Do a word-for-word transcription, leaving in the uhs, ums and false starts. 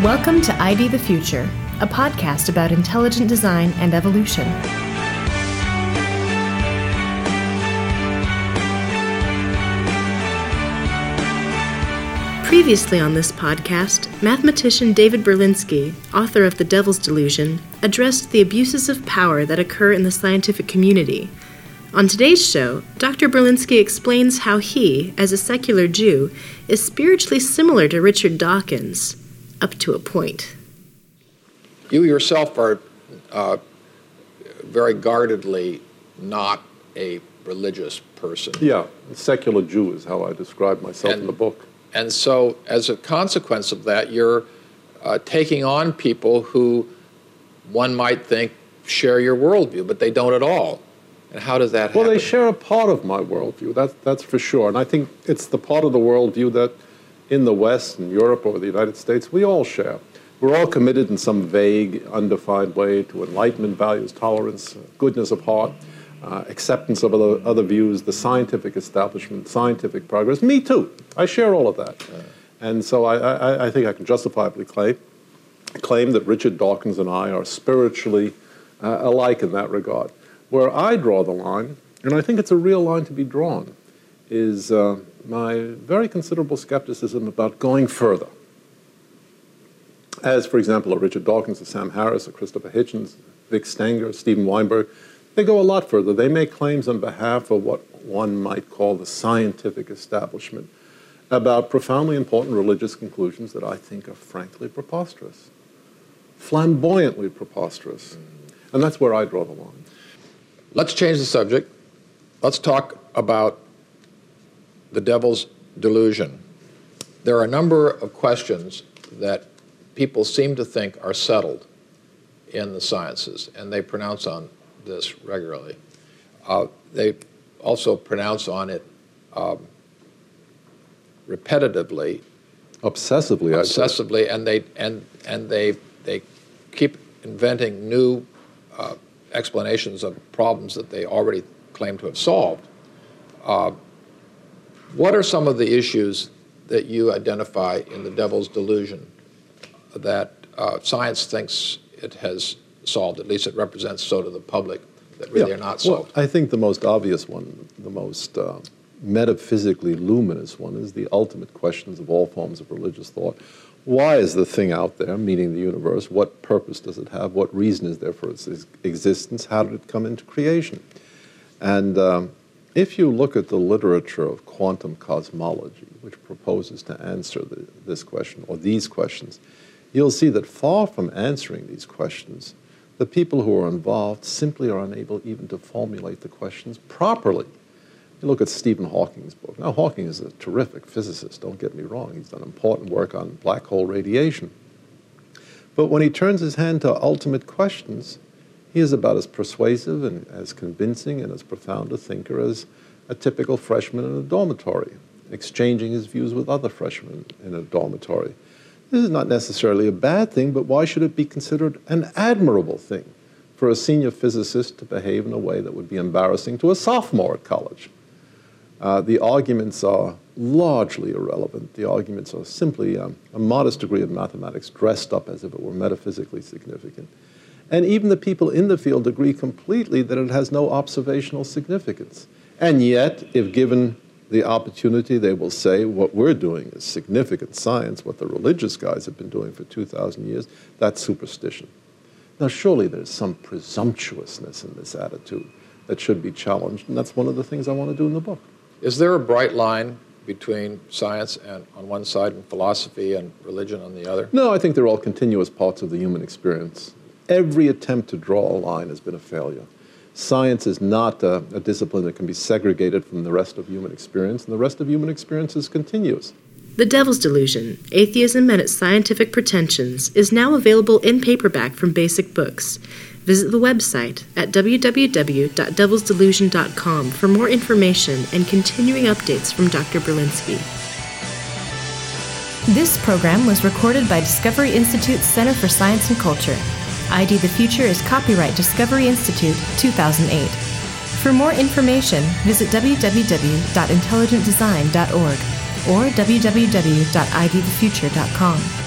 Welcome to I D the Future, a podcast about intelligent design and evolution. Previously on this podcast, mathematician David Berlinski, author of The Devil's Delusion, addressed the abuses of power that occur in the scientific community. On today's show, Doctor Berlinski explains how he, as a secular Jew, is spiritually similar to Richard Dawkins, up to a point. You yourself are uh, very guardedly not a religious person. Yeah, a secular Jew is how I describe myself and, in the book. And so, as a consequence of that, you're uh, taking on people who one might think share your worldview, but they don't at all. And how does that happen? Well, they share a part of my worldview, that's, that's for sure. And I think it's the part of the worldview that in the West, in Europe, or the United States, we all share. We're all committed in some vague, undefined way to enlightenment values, tolerance, goodness of heart, uh, acceptance of other, other views, the scientific establishment, scientific progress. Me too. I share all of that. Yeah. And so I, I, I think I can justifiably claim, claim that Richard Dawkins and I are spiritually uh, alike in that regard. Where I draw the line, and I think it's a real line to be drawn, is uh, my very considerable skepticism about going further. As, for example, a Richard Dawkins, a Sam Harris, a Christopher Hitchens, Vic Stenger, Steven Weinberg, they go a lot further. They make claims on behalf of what one might call the scientific establishment about profoundly important religious conclusions that I think are frankly preposterous, flamboyantly preposterous. And that's where I draw the line. Let's change the subject. Let's talk about the Devil's Delusion. There are a number of questions that people seem to think are settled in the sciences, and they pronounce on this regularly. Uh, they also pronounce on it um, repetitively, obsessively, obsessively, and they and and they they keep inventing new uh, explanations of problems that they already claim to have solved. Uh, what are some of the issues that you identify in the Devil's Delusion that uh, science thinks it has solved, at least it represents so to the public, that really yeah. are not solved? Well, I think the most obvious one, the most uh, metaphysically luminous one, is the ultimate questions of all forms of religious thought. Why is the thing out there, meaning the universe? What purpose does it have? What reason is there for its existence? How did it come into creation? And um, if you look at the literature of quantum cosmology, which proposes to answer the, this question, or these questions, you'll see that far from answering these questions, the people who are involved simply are unable even to formulate the questions properly. You look at Stephen Hawking's book. Now, Hawking is a terrific physicist, don't get me wrong. He's done important work on black hole radiation. But when he turns his hand to ultimate questions, he is about as persuasive and as convincing and as profound a thinker as a typical freshman in a dormitory, exchanging his views with other freshmen in a dormitory. This is not necessarily a bad thing, but why should it be considered an admirable thing for a senior physicist to behave in a way that would be embarrassing to a sophomore at college? Uh, the arguments are largely irrelevant. The arguments are simply um, a modest degree of mathematics dressed up as if it were metaphysically significant. And even the people in the field agree completely that it has no observational significance. And yet, if given the opportunity, they will say what we're doing is significant science, what the religious guys have been doing for two thousand years, that's superstition. Now, surely there's some presumptuousness in this attitude that should be challenged, and that's one of the things I want to do in the book. Is there a bright line between science and on one side and philosophy and religion on the other? No, I think they're all continuous parts of the human experience. Every attempt to draw a line has been a failure. Science is not a, a discipline that can be segregated from the rest of human experience, and the rest of human experience is continuous. The Devil's Delusion, Atheism and Its Scientific Pretensions, is now available in paperback from Basic Books. Visit the website at w w w dot devils delusion dot com for more information and continuing updates from Doctor Berlinski. This program was recorded by Discovery Institute's Center for Science and Culture. I D the Future is copyright Discovery Institute, two thousand eight. For more information, visit w w w dot intelligent design dot org or w w w dot i d the future dot com.